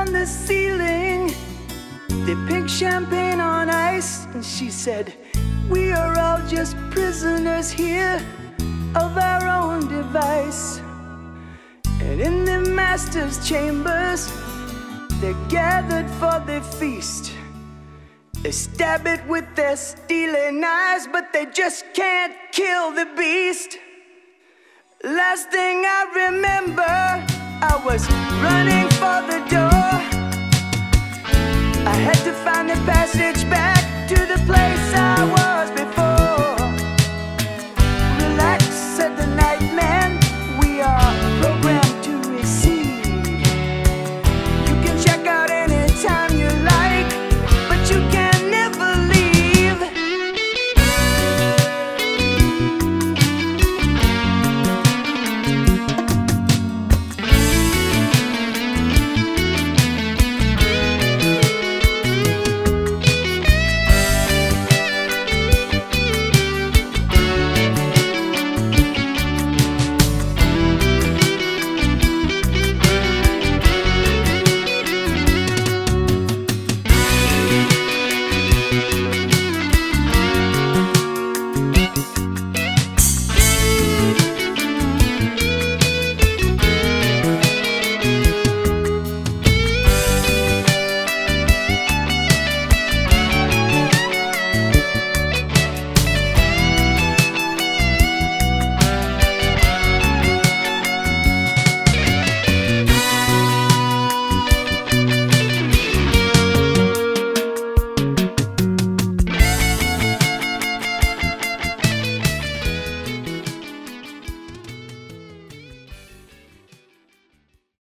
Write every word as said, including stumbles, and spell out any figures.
on the ceiling, the pink champagne on ice. And she said, we are all just prisoners here of our own device. And in the master's chambers, they're gathered for the feast. They stab it with their steely knives, but they just can't kill the beast. Last thing I remember, I was running for the door. I had to find the passage back.